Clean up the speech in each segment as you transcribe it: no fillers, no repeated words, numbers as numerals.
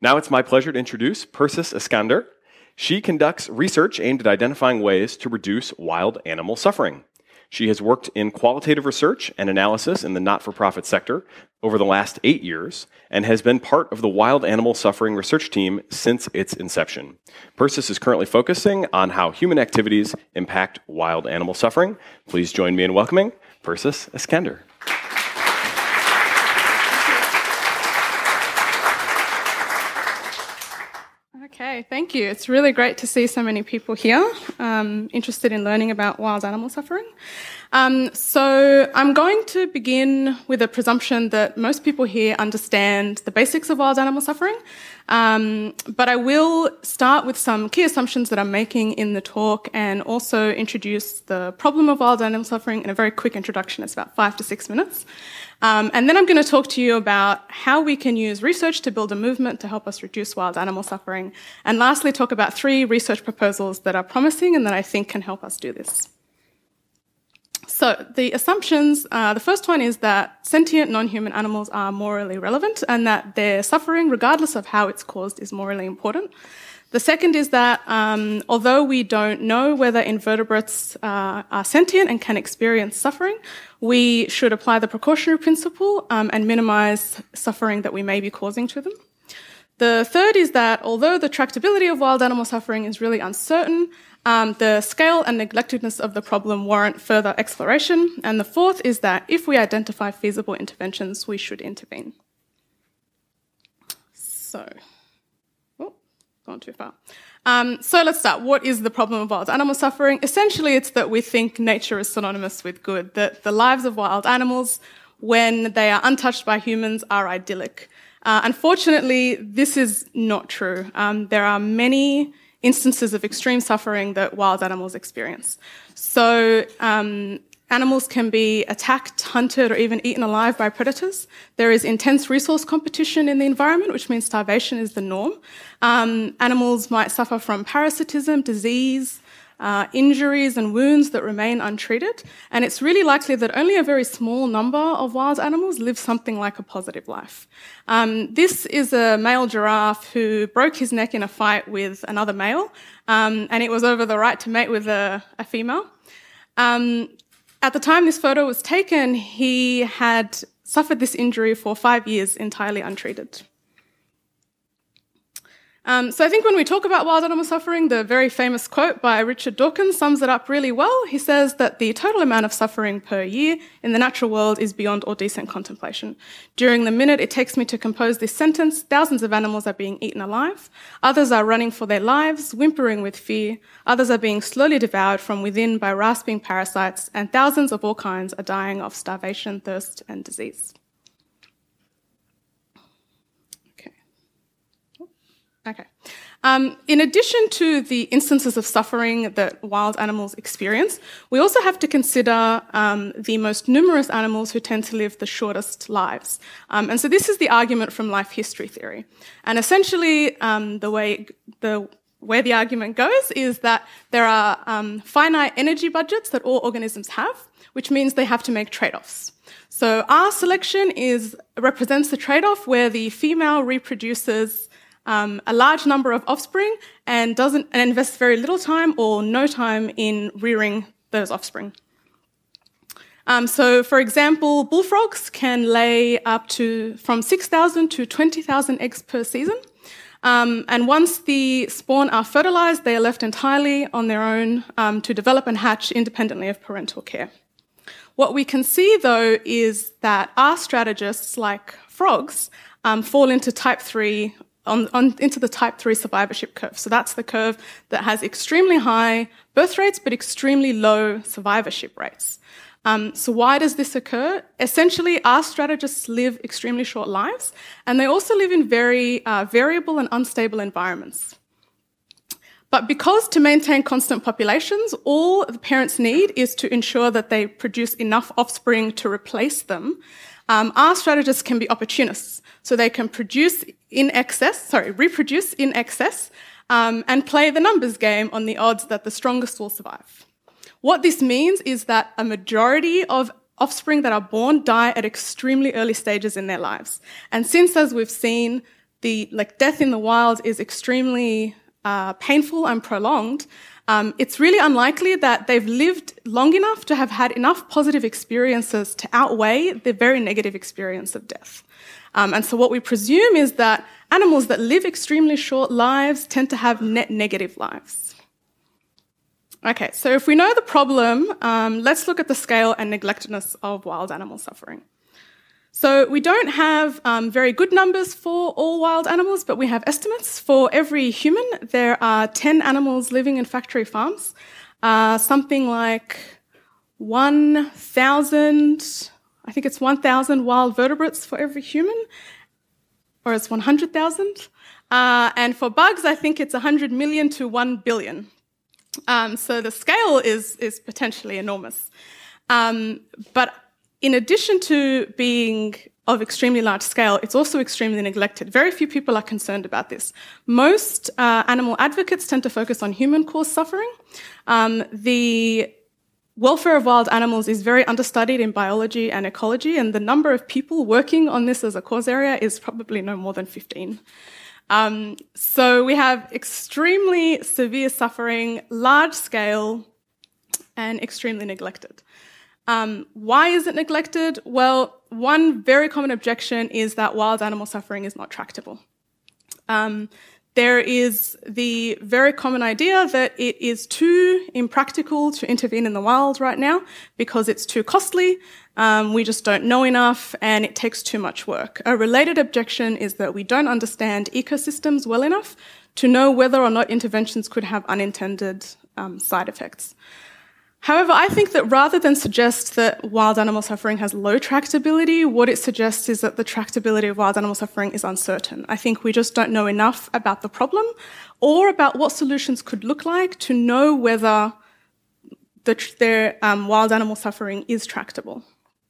Now it's my pleasure to introduce Persis Eskander. She conducts research aimed at identifying ways to reduce wild animal suffering. She has worked in qualitative research and analysis in the not-for-profit sector over the last 8 years and has been part of the wild animal suffering research team since its inception. Persis is currently focusing on how human activities impact wild animal suffering. Please join me in welcoming Persis Eskander. Okay, thank you. It's really great to see so many people here interested in learning about wild animal suffering. So I'm going to begin with a presumption that most people here understand the basics of wild animal suffering, but I will start with some key assumptions that I'm making in the talk and also introduce the problem of wild animal suffering in a very quick introduction. It's about 5 to 6 minutes. And then I'm going to talk to you about how we can use research to build a movement to help us reduce wild animal suffering. And lastly, talk about 3 research proposals that are promising and that I think can help us do this. So the assumptions, the first one is that sentient non-human animals are morally relevant and that their suffering, regardless of how it's caused, is morally important. The second is that although we don't know whether invertebrates are sentient and can experience suffering, we should apply the precautionary principle and minimize suffering that we may be causing to them. The third is that although the tractability of wild animal suffering is really uncertain, the scale and neglectedness of the problem warrant further exploration. And the fourth is that if we identify feasible interventions, we should intervene. So, gone too far. So let's start. What is the problem of wild animal suffering? Essentially, it's that we think nature is synonymous with good, that the lives of wild animals, when they are untouched by humans, are idyllic. Unfortunately, this is not true. There are many instances of extreme suffering that wild animals experience. So animals can be attacked, hunted, or even eaten alive by predators. There is intense resource competition in the environment, which means starvation is the norm. Animals might suffer from parasitism, disease, injuries and wounds that remain untreated. And it's really likely that only a very small number of wild animals live something like a positive life. This is a male giraffe who broke his neck in a fight with another male, and it was over the right to mate with a female. At the time this photo was taken, he had suffered this injury for 5 years entirely untreated. So I think when we talk about wild animal suffering, the very famous quote by Richard Dawkins sums it up really well. He says that the total amount of suffering per year in the natural world is beyond all decent contemplation. During the minute it takes me to compose this sentence, thousands of animals are being eaten alive. Others are running for their lives, whimpering with fear. Others are being slowly devoured from within by rasping parasites, and thousands of all kinds are dying of starvation, thirst, and disease. Okay. In addition to the instances of suffering that wild animals experience, we also have to consider the most numerous animals who tend to live the shortest lives. And so this is the argument from life history theory. And essentially, where the argument goes is that there are finite energy budgets that all organisms have, which means they have to make trade-offs. So our selection represents the trade-off where the female reproduces a large number of offspring and invests very little time or no time in rearing those offspring. So, for example, bullfrogs can lay up to from 6,000 to 20,000 eggs per season. And once the spawn are fertilized, they are left entirely on their own to develop and hatch independently of parental care. What we can see, though, is that our strategists, like frogs, fall into type 3 into the type 3 survivorship curve. So that's the curve that has extremely high birth rates but extremely low survivorship rates. So why does this occur? Essentially, our strategists live extremely short lives, and they also live in very variable and unstable environments. But because to maintain constant populations, all the parents need is to ensure that they produce enough offspring to replace them, our strategists can be opportunists. So they can reproduce in excess, and play the numbers game on the odds that the strongest will survive. What this means is that a majority of offspring that are born die at extremely early stages in their lives. And since, as we've seen, death in the wild is extremely painful and prolonged, it's really unlikely that they've lived long enough to have had enough positive experiences to outweigh the very negative experience of death. And so what we presume is that animals that live extremely short lives tend to have net negative lives. Okay, so if we know the problem, let's look at the scale and neglectedness of wild animal suffering. So we don't have very good numbers for all wild animals, but we have estimates. For every human, there are 10 animals living in factory farms, something like 1,000, I think it's 1,000 wild vertebrates for every human, or it's 100,000. And for bugs, I think it's 100 million to 1 billion. So the scale is potentially enormous. But in addition to being of extremely large scale, it's also extremely neglected. Very few people are concerned about this. Most animal advocates tend to focus on human-caused suffering. The welfare of wild animals is very understudied in biology and ecology, and the number of people working on this as a cause area is probably no more than 15. So we have extremely severe suffering, large scale, and extremely neglected. Why is it neglected? Well, one very common objection is that wild animal suffering is not tractable. There is the very common idea that it is too impractical to intervene in the wild right now because it's too costly, we just don't know enough, and it takes too much work. A related objection is that we don't understand ecosystems well enough to know whether or not interventions could have unintended side effects. However, I think that rather than suggest that wild animal suffering has low tractability, what it suggests is that the tractability of wild animal suffering is uncertain. I think we just don't know enough about the problem or about what solutions could look like to know whether their wild animal suffering is tractable.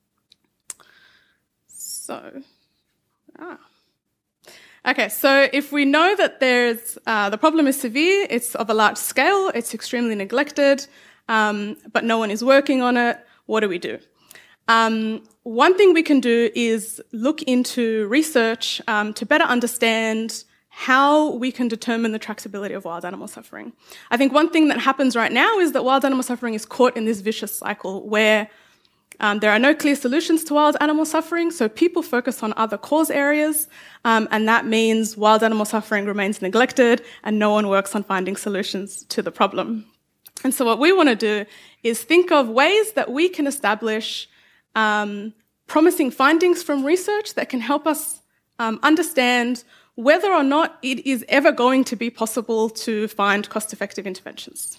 Okay, so if we know that the problem is severe, it's of a large scale, it's extremely neglected, but no one is working on it, what do we do? One thing we can do is look into research to better understand how we can determine the tractability of wild animal suffering. I think one thing that happens right now is that wild animal suffering is caught in this vicious cycle where there are no clear solutions to wild animal suffering, so people focus on other cause areas, and that means wild animal suffering remains neglected and no one works on finding solutions to the problem. And so what we want to do is think of ways that we can establish promising findings from research that can help us understand whether or not it is ever going to be possible to find cost-effective interventions.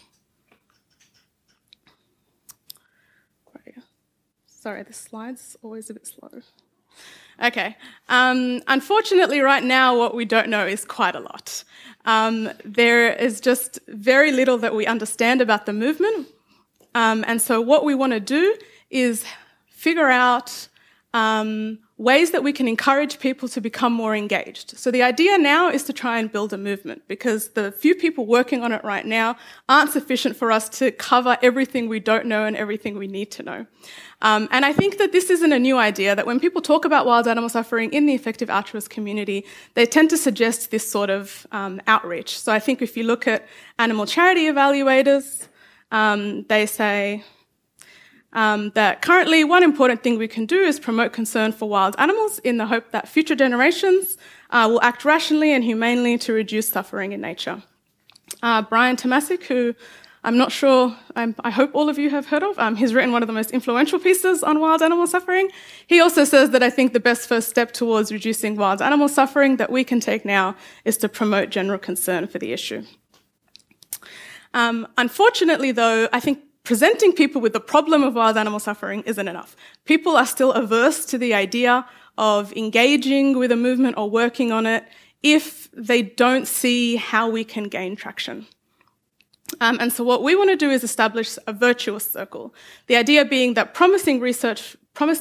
Sorry, the slide's always a bit slow. Okay. Unfortunately, right now, what we don't know is quite a lot. There is just very little that we understand about the movement. And so what we want to do is figure out ways that we can encourage people to become more engaged. So the idea now is to try and build a movement because the few people working on it right now aren't sufficient for us to cover everything we don't know and everything we need to know. And I think that this isn't a new idea, that when people talk about wild animal suffering in the effective altruist community, they tend to suggest this sort of outreach. So I think if you look at animal charity evaluators, they say that currently one important thing we can do is promote concern for wild animals in the hope that future generations will act rationally and humanely to reduce suffering in nature. Brian Tomasic, who I'm not sure, I hope all of you have heard of, he's written one of the most influential pieces on wild animal suffering. He also says that I think the best first step towards reducing wild animal suffering that we can take now is to promote general concern for the issue. Unfortunately, though, I think presenting people with the problem of wild animal suffering isn't enough. People are still averse to the idea of engaging with a movement or working on it if they don't see how we can gain traction. And so what we want to do is establish a virtuous circle. The idea being that promising research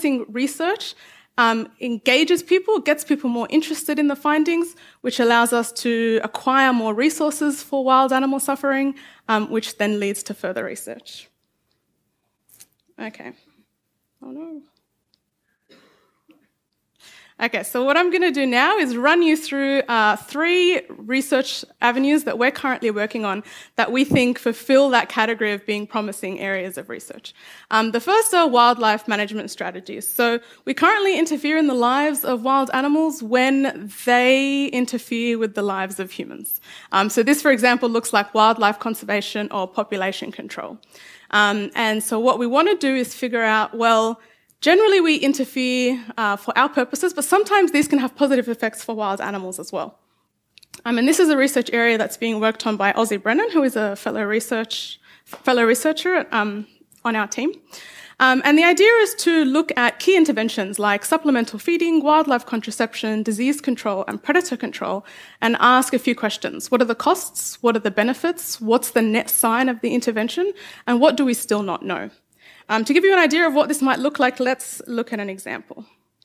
engages people, gets people more interested in the findings, which allows us to acquire more resources for wild animal suffering, which then leads to further research. Okay. Oh no. Okay, so what I'm going to do now is run you through 3 research avenues that we're currently working on that we think fulfill that category of being promising areas of research. The first are wildlife management strategies. So we currently interfere in the lives of wild animals when they interfere with the lives of humans. So this, for example, looks like wildlife conservation or population control. And so what we want to do is figure out, well, generally, we interfere for our purposes, but sometimes these can have positive effects for wild animals as well. And this is a research area that's being worked on by Ozzie Brennan, who is a fellow researcher on our team. And the idea is to look at key interventions like supplemental feeding, wildlife contraception, disease control, and predator control, and ask a few questions. What are the costs? What are the benefits? What's the net sign of the intervention? And what do we still not know? To give you an idea of what this might look like, let's look at an example.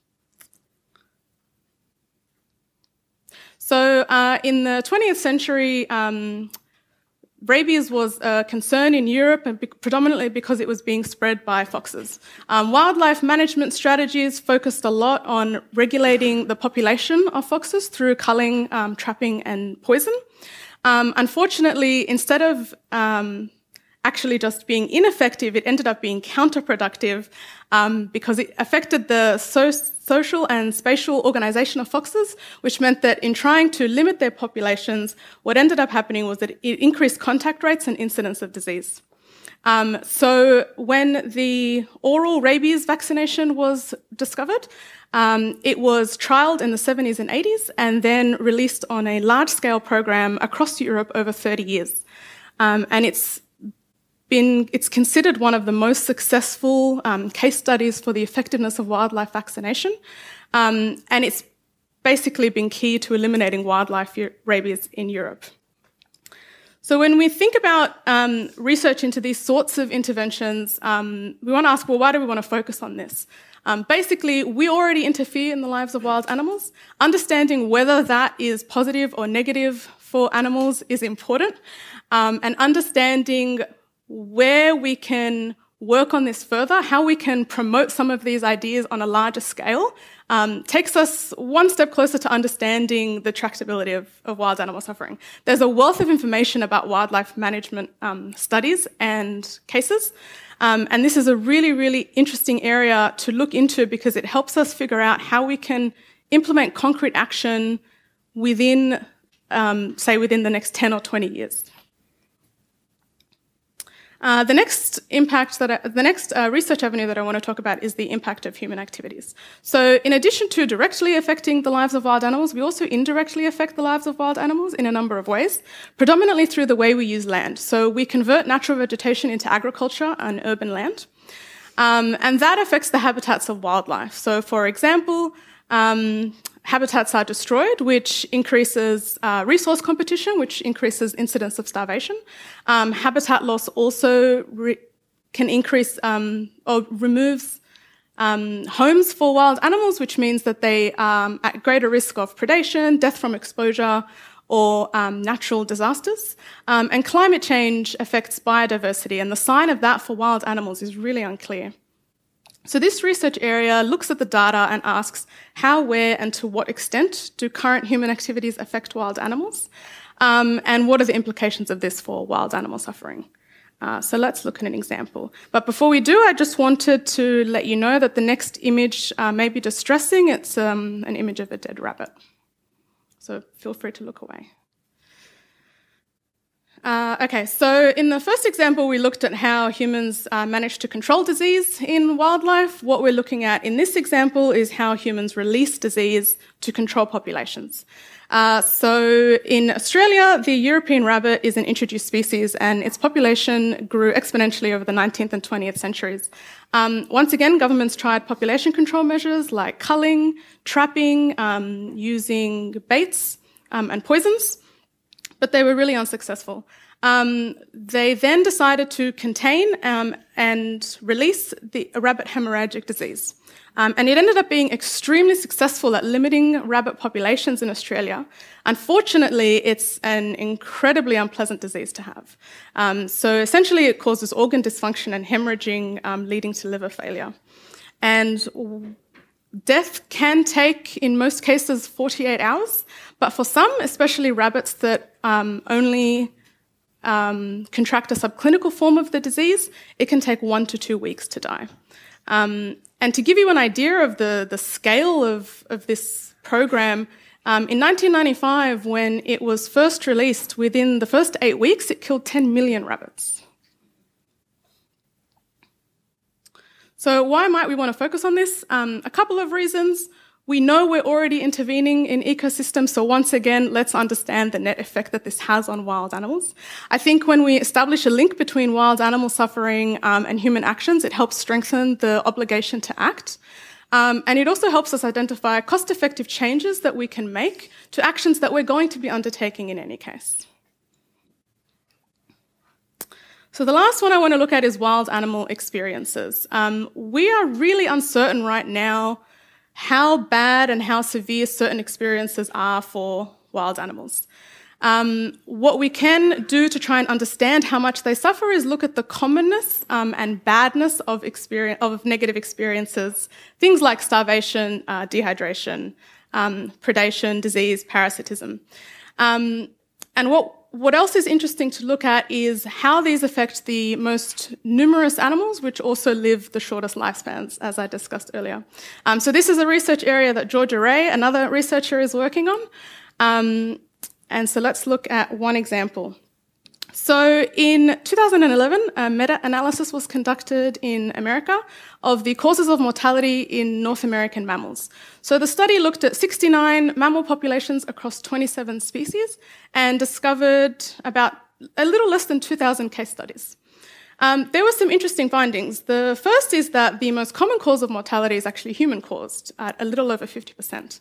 So in the 20th century, rabies was a concern in Europe, and predominantly because it was being spread by foxes. Wildlife management strategies focused a lot on regulating the population of foxes through culling, trapping, and poison. Unfortunately, instead of actually just being ineffective, it ended up being counterproductive because it affected the social and spatial organisation of foxes, which meant that in trying to limit their populations, what ended up happening was that it increased contact rates and incidence of disease. So when the oral rabies vaccination was discovered, it was trialled in the 70s and 80s and then released on a large-scale program across Europe over 30 years. And it's considered one of the most successful case studies for the effectiveness of wildlife vaccination, and it's basically been key to eliminating wildlife rabies in Europe. So when we think about research into these sorts of interventions, we want to ask, well, why do we want to focus on this? Basically, we already interfere in the lives of wild animals. Understanding whether that is positive or negative for animals is important, and understanding where we can work on this further, how we can promote some of these ideas on a larger scale, takes us one step closer to understanding the tractability of wild animal suffering. There's a wealth of information about wildlife management studies and cases, and this is a really, really interesting area to look into because it helps us figure out how we can implement concrete action within, within the next 10 or 20 years. The next research avenue that I want to talk about is the impact of human activities. So in addition to directly affecting the lives of wild animals, we also indirectly affect the lives of wild animals in a number of ways, predominantly through the way we use land. So we convert natural vegetation into agriculture and urban land, and that affects the habitats of wildlife. So for example, habitats are destroyed, which increases resource competition, which increases incidence of starvation. Habitat loss also can increase or removes homes for wild animals, which means that they are at greater risk of predation, death from exposure, or natural disasters. And climate change affects biodiversity, and the sign of that for wild animals is really unclear. So this research area looks at the data and asks how, where, and to what extent do current human activities affect wild animals, and what are the implications of this for wild animal suffering. So let's look at an example. But before we do, I just wanted to let you know that the next image may be distressing. It's an image of a dead rabbit. So feel free to look away. Okay, so in the first example, we looked at how humans manage to control disease in wildlife. What we're looking at in this example is how humans release disease to control populations. So in Australia, the European rabbit is an introduced species, and its population grew exponentially over the 19th and 20th centuries. Once again, governments tried population control measures like culling, trapping, using baits and poisons, but they were really unsuccessful. They then decided to contain and release a rabbit hemorrhagic disease. And it ended up being extremely successful at limiting rabbit populations in Australia. Unfortunately, it's an incredibly unpleasant disease to have. So essentially, it causes organ dysfunction and hemorrhaging, leading to liver failure. And death can take, in most cases, 48 hours, but for some, especially rabbits that only contract a subclinical form of the disease, it can take 1 to 2 weeks to die. And to give you an idea of the scale of this program, in 1995, when it was first released, within the first 8 weeks, it killed 10 million rabbits. So why might we want to focus on this? A couple of reasons. We know we're already intervening in ecosystems, so once again, let's understand the net effect that this has on wild animals. I think when we establish a link between wild animal suffering and human actions, it helps strengthen the obligation to act. And it also helps us identify cost-effective changes that we can make to actions that we're going to be undertaking in any case. So the last one I want to look at is wild animal experiences. We are really uncertain right now how bad and how severe certain experiences are for wild animals. What we can do to try and understand how much they suffer is look at the commonness and badness of negative experiences, things like starvation, dehydration, predation, disease, parasitism. And what else is interesting to look at is how these affect the most numerous animals, which also live the shortest lifespans, as I discussed earlier. So this is a research area that Georgia Ray, another researcher, is working on. And so let's look at one example. So in 2011, a meta-analysis was conducted in America of the causes of mortality in North American mammals. So the study looked at 69 mammal populations across 27 species and discovered about a little less than 2,000 case studies. There were some interesting findings. The first is that the most common cause of mortality is actually human-caused, at a little over 50%.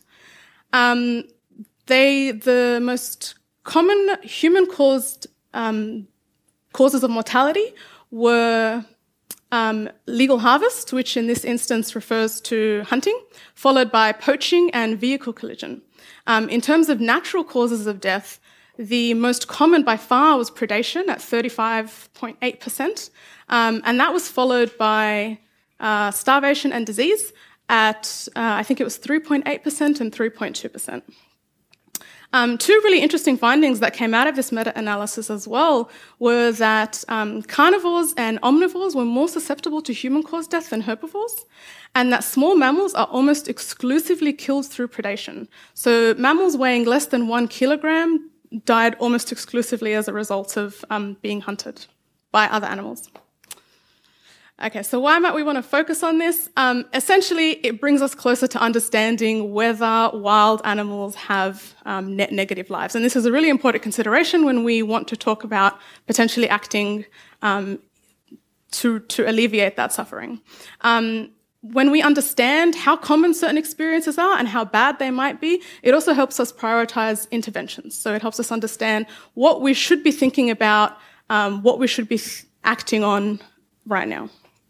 The most common human-caused causes of mortality were legal harvest, which in this instance refers to hunting, followed by poaching and vehicle collision. In terms of natural causes of death, the most common by far was predation at 35.8%, and that was followed by starvation and disease at, I think it was 3.8% and 3.2%. Two really interesting findings that came out of this meta-analysis as well were that carnivores and omnivores were more susceptible to human-caused death than herbivores, and that small mammals are almost exclusively killed through predation. So mammals weighing less than 1 kilogram died almost exclusively as a result of being hunted by other animals. Okay, so why might we want to focus on this? Essentially, it brings us closer to understanding whether wild animals have net negative lives. And this is a really important consideration when we want to talk about potentially acting to alleviate that suffering. When we understand how common certain experiences are and how bad they might be, it also helps us prioritize interventions. So it helps us understand what we should be thinking about, what we should be acting on right now.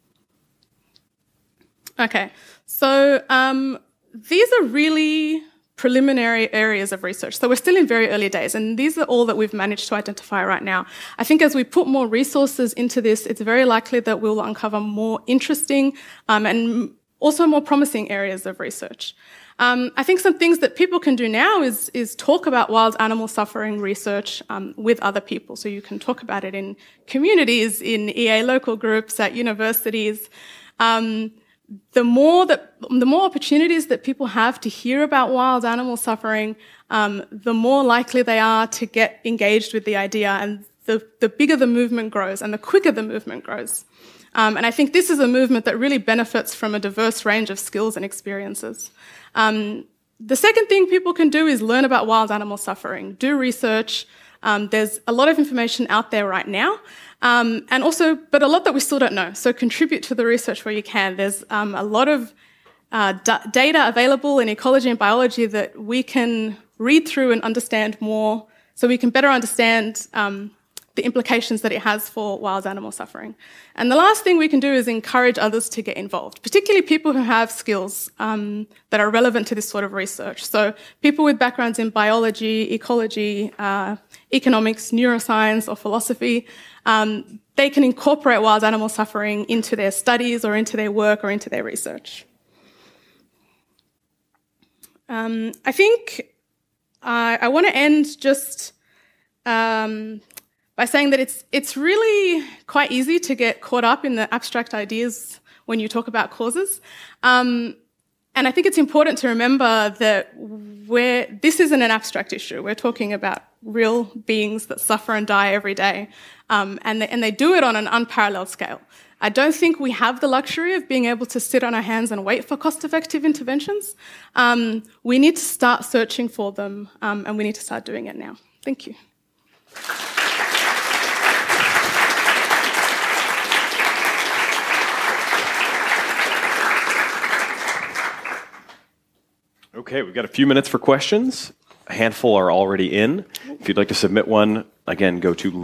Okay, so these are really preliminary areas of research. So we're still in very early days, and these are all that we've managed to identify right now. I think as we put more resources into this, it's very likely that we'll uncover more interesting and also more promising areas of research. I think some things that people can do now is talk about wild animal suffering research with other people. So you can talk about it in communities, in EA local groups, at universities. The more opportunities that people have to hear about wild animal suffering, the more likely they are to get engaged with the idea, and the bigger the movement grows and the quicker the movement grows. And I think this is a movement that really benefits from a diverse range of skills and experiences. The second thing people can do is learn about wild animal suffering, do research. There's a lot of information out there right now. But a lot that we still don't know. So contribute to the research where you can. There's a lot of data available in ecology and biology that we can read through and understand more, so we can better understand the implications that it has for wild animal suffering. And the last thing we can do is encourage others to get involved, particularly people who have skills that are relevant to this sort of research. So people with backgrounds in biology, ecology, economics, neuroscience, or philosophy, they can incorporate wild animal suffering into their studies or into their work or into their research. I think I want to end just by saying that it's really quite easy to get caught up in the abstract ideas when you talk about causes. And I think it's important to remember that this isn't an abstract issue. We're talking about real beings that suffer and die every day, and they do it on an unparalleled scale. I don't think we have the luxury of being able to sit on our hands and wait for cost-effective interventions. We need to start searching for them, and we need to start doing it now. Thank you. Okay, we've got a few minutes for questions. A handful are already in. If you'd like to submit one, again, go to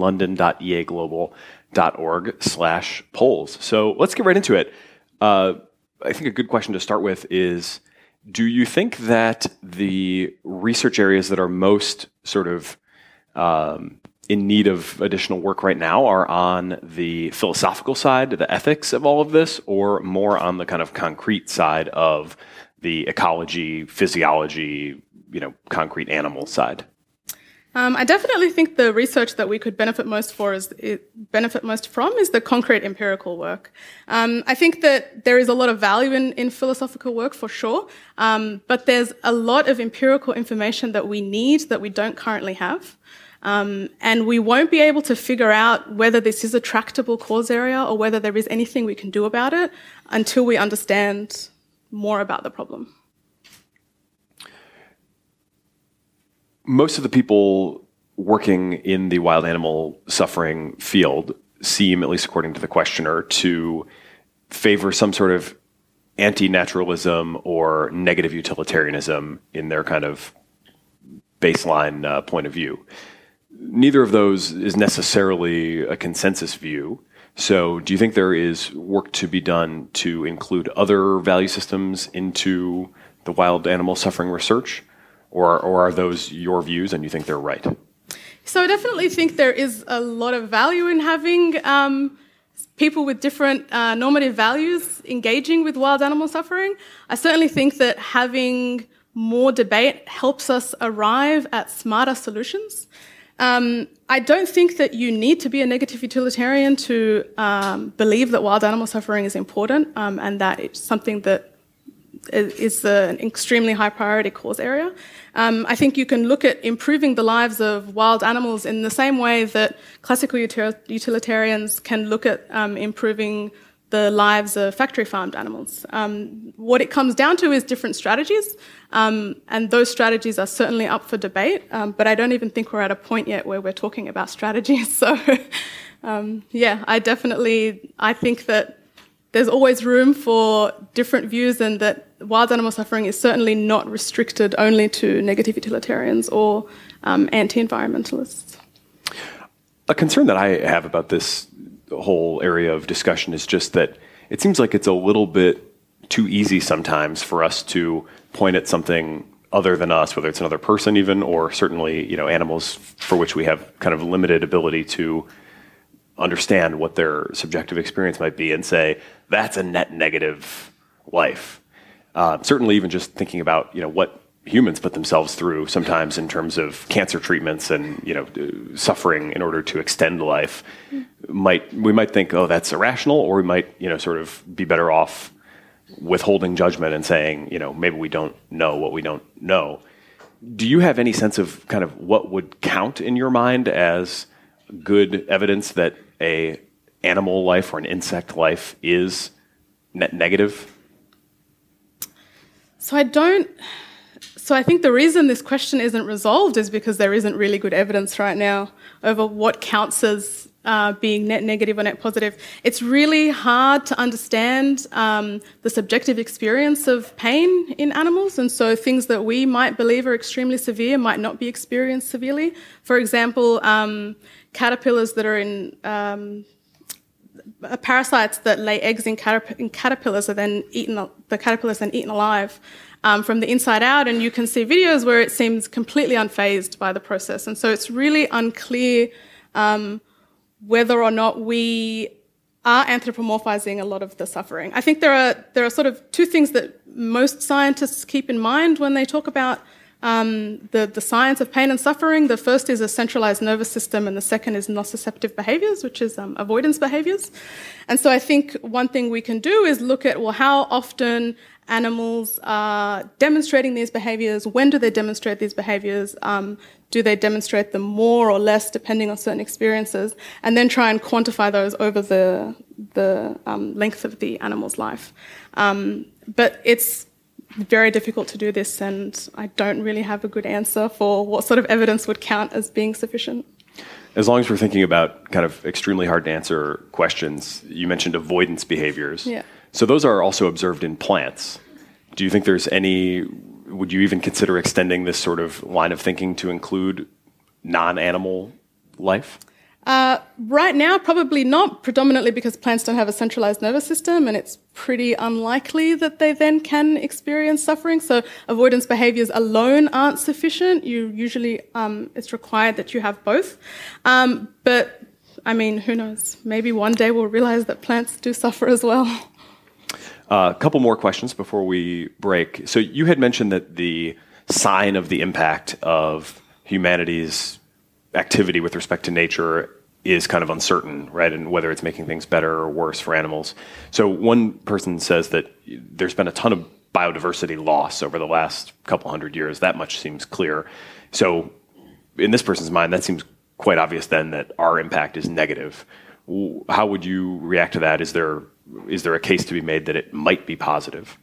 london.eaglobal.org/polls. So let's get right into it. I think a good question to start with is, do you think that the research areas that are most sort of in need of additional work right now are on the philosophical side, the ethics of all of this, or more on the kind of concrete side of the ecology, physiology, concrete animal side? I definitely think the research that we could benefit most from is the concrete empirical work. I think that there is a lot of value in philosophical work for sure, but there's a lot of empirical information that we need that we don't currently have. And we won't be able to figure out whether this is a tractable cause area or whether there is anything we can do about it until we understand more about the problem. Most of the people working in the wild animal suffering field seem, at least according to the questioner, to favor some sort of anti-naturalism or negative utilitarianism in their kind of baseline point of view. Neither of those is necessarily a consensus view. So do you think there is work to be done to include other value systems into the wild animal suffering research? Or are those your views and you think they're right? So I definitely think there is a lot of value in having people with different normative values engaging with wild animal suffering. I certainly think that having more debate helps us arrive at smarter solutions. I don't think that you need to be a negative utilitarian to believe that wild animal suffering is important and that it's something that is an extremely high priority cause area. I think you can look at improving the lives of wild animals in the same way that classical utilitarians can look at improving the lives of factory farmed animals. What it comes down to is different strategies, and those strategies are certainly up for debate, but I don't even think we're at a point yet where we're talking about strategies. So, I think that there's always room for different views and that wild animal suffering is certainly not restricted only to negative utilitarians or anti-environmentalists. A concern that I have about this whole area of discussion is just that it seems like it's a little bit too easy sometimes for us to point at something other than us, whether it's another person even, or certainly, animals for which we have kind of limited ability to understand what their subjective experience might be and say, that's a net negative life. Certainly even just thinking about, what humans put themselves through sometimes in terms of cancer treatments and, suffering in order to extend life, we might think, oh, that's irrational, or we might, sort of be better off withholding judgment and saying, maybe we don't know what we don't know. Do you have any sense of kind of what would count in your mind as good evidence that a animal life or an insect life is net negative? So I think the reason this question isn't resolved is because there isn't really good evidence right now over what counts as being net negative or net positive. It's really hard to understand the subjective experience of pain in animals, and so things that we might believe are extremely severe might not be experienced severely. For example, caterpillars that are in parasites that lay eggs in caterpillars are then eaten. The caterpillars then eaten alive from the inside out, and you can see videos where it seems completely unfazed by the process. And so it's really unclear whether or not we are anthropomorphizing a lot of the suffering. I think there are sort of two things that most scientists keep in mind when they talk about the science of pain and suffering. The first is a centralized nervous system, and the second is nociceptive behaviors, which is avoidance behaviors. And so I think one thing we can do is look at, well, how often animals are demonstrating these behaviors, when do they demonstrate these behaviors, do they demonstrate them more or less depending on certain experiences, and then try and quantify those over the length of the animal's life. But it's very difficult to do this, and I don't really have a good answer for what sort of evidence would count as being sufficient. As long as we're thinking about kind of extremely hard to answer questions, you mentioned avoidance behaviors. Yeah. So those are also observed in plants. Do you think there's any, would you even consider extending this sort of line of thinking to include non-animal life? Right now, probably not, predominantly because plants don't have a centralized nervous system, and it's pretty unlikely that they then can experience suffering. So avoidance behaviors alone aren't sufficient. You usually, it's required that you have both. But I mean, who knows? Maybe one day we'll realize that plants do suffer as well. A couple more questions before we break. So you had mentioned that the sign of the impact of humanity's activity with respect to nature is kind of uncertain, right? And whether it's making things better or worse for animals. So one person says that there's been a ton of biodiversity loss over the last couple hundred years. That much seems clear. So in this person's mind, that seems quite obvious then that our impact is negative. How would you react to that? Is there a case to be made that it might be positive?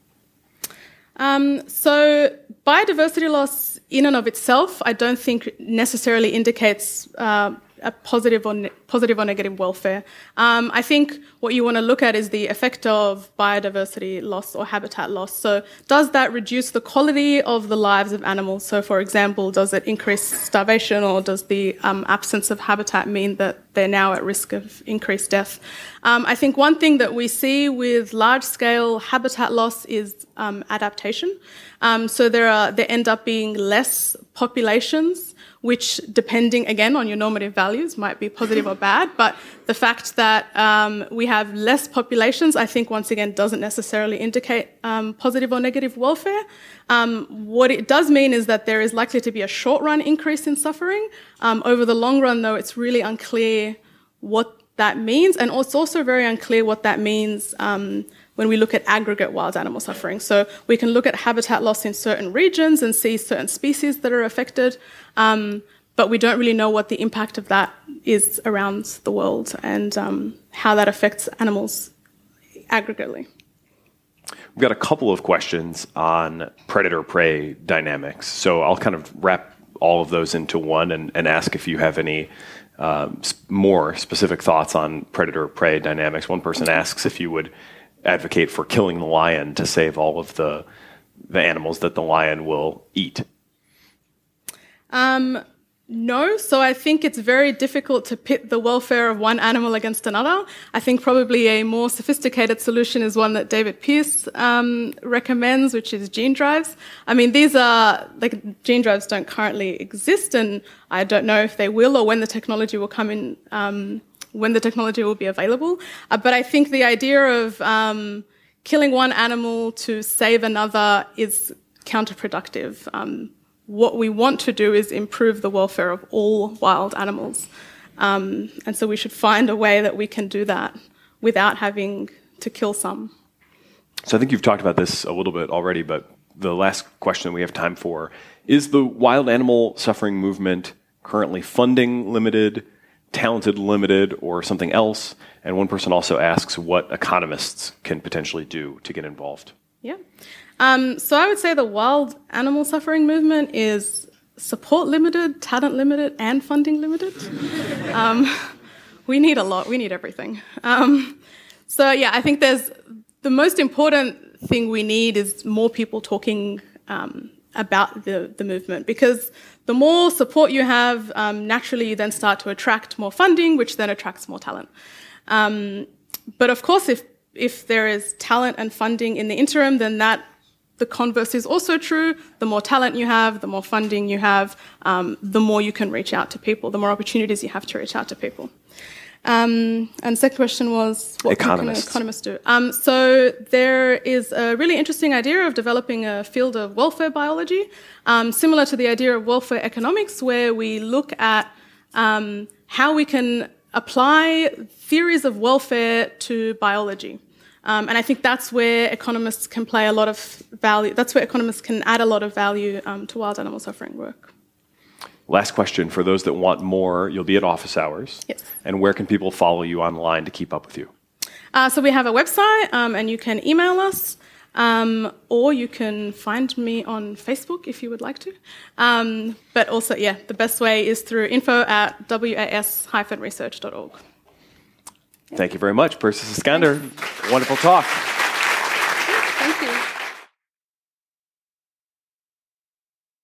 So biodiversity loss in and of itself, I don't think necessarily indicates a positive or negative welfare. I think what you want to look at is the effect of biodiversity loss or habitat loss. So does that reduce the quality of the lives of animals? So for example, does it increase starvation, or does the absence of habitat mean that they're now at risk of increased death? I think one thing that we see with large-scale habitat loss is adaptation. So there end up being less populations, which, depending, again, on your normative values, might be positive or bad. But the fact that we have less populations, I think, once again, doesn't necessarily indicate positive or negative welfare. What it does mean is that there is likely to be a short-run increase in suffering. Over the long run, though, it's really unclear what that means, and it's also very unclear what that means when we look at aggregate wild animal suffering. So we can look at habitat loss in certain regions and see certain species that are affected, but we don't really know what the impact of that is around the world and how that affects animals aggregately. We've got a couple of questions on predator-prey dynamics. So I'll kind of wrap all of those into one and ask if you have any more specific thoughts on predator-prey dynamics. One person asks if you would advocate for killing the lion to save all of the animals that the lion will eat. No, so I think it's very difficult to pit the welfare of one animal against another. I think probably a more sophisticated solution is one that David Pearce recommends, which is gene drives. I mean, these are, like, gene drives don't currently exist, and I don't know if they will or when the technology will come in, when the technology will be available. But I think the idea of killing one animal to save another is counterproductive. What we want to do is improve the welfare of all wild animals. And so we should find a way that we can do that without having to kill some. So I think you've talked about this a little bit already, but the last question we have time for is the wild animal suffering movement currently funding limited, talented limited, or something else? And one person also asks what economists can potentially do to get involved. Yeah. So I would say the wild animal suffering movement is support limited, talent limited, and funding limited. We need a lot. We need everything. So yeah, I think the most important thing we need is more people talking about the movement, because the more support you have, naturally you then start to attract more funding, which then attracts more talent. But of course, if there is talent and funding in the interim, then the converse is also true. The more talent you have, the more funding you have, the more you can reach out to people, the more opportunities you have to reach out to people. And the second question was, what can economists do? So there is a really interesting idea of developing a field of welfare biology, similar to the idea of welfare economics, where we look at how we can apply theories of welfare to biology. And I think that's where economists can play a lot of value. That's where economists can add a lot of value to wild animal suffering work. Last question. For those that want more, you'll be at office hours. Yes. And where can people follow you online to keep up with you? So we have a website, and you can email us, or you can find me on Facebook if you would like to. But also, the best way is through info@was-research.org. Thank you very much, Persis Iskander. Wonderful talk.